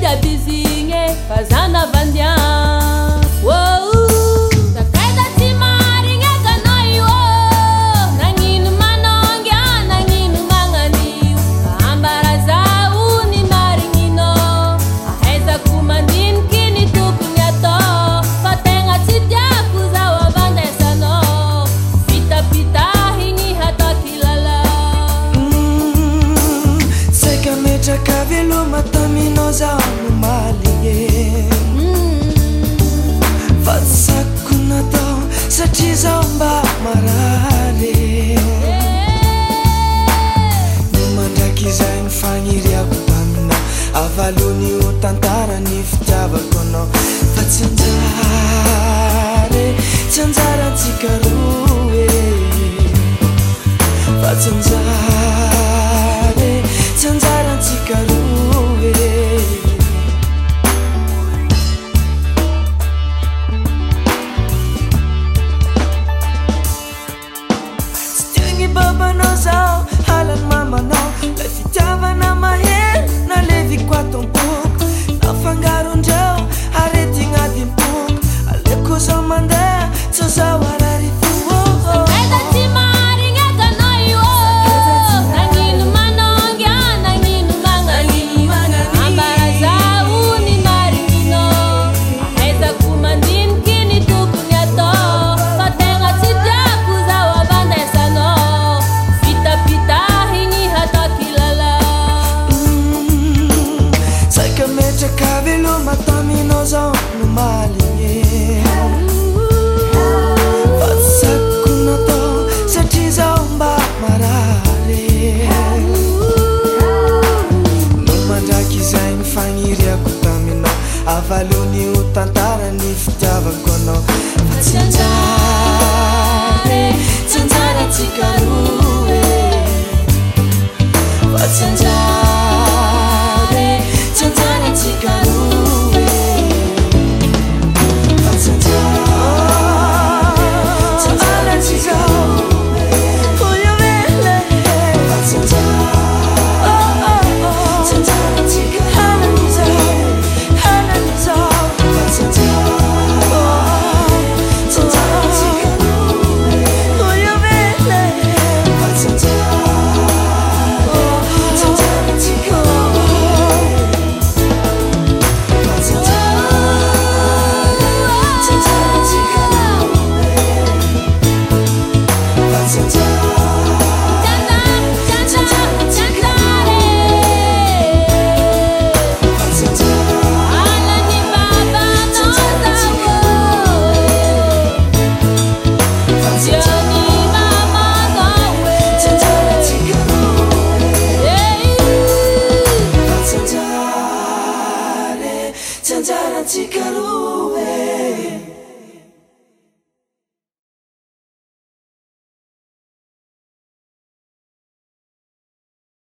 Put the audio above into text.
bizinge fazana vandia wow takaida timari ngaka noyo nanginu manongya nanginu mangani ambaraza uni maringino aheza kumandin kini tukunyato patenga tidia kuzawa vandesano pita pita hingi hata kilala seka metra kavelo matamino za fatsakuna tao satria zao mba marare no mandraky izay ny fagniriako tamina avalony o tantarany fitiavako anao fa tsy anjare tsy anjarantsika roe fa tsy anjare tsy anjarantsika roe babanao zao halan mamanao la fitiavana mahery na leviko atompoko nafangarondreo arety ignadim-poko aleko zao mandeha tsy zao arary fo eda tsy marignaga noyo nangino manongya nangino magnani ambaraza uni marigino aheza kumandin kini tokony atao fa tegna tsy tiako zao avandesano kavelo matamino zao no maligny fatsakona tao satria zao mba marare no mandraky izay ny fagniriako taminao avalony o tantarany fitiavako anao fa tsy anjare tsy anjarantsika roe fa tsy anjare tsy anjarantsika roe fa tsy anjare tsy anjarantsika hoy avele fa tsy anjare tsy anjarantsika halan'izao halan'izao fa tsy anjare tsy anjarantsika hoy avele fa tsy anjare tsy anjarantsika Zanzara Tikaruwe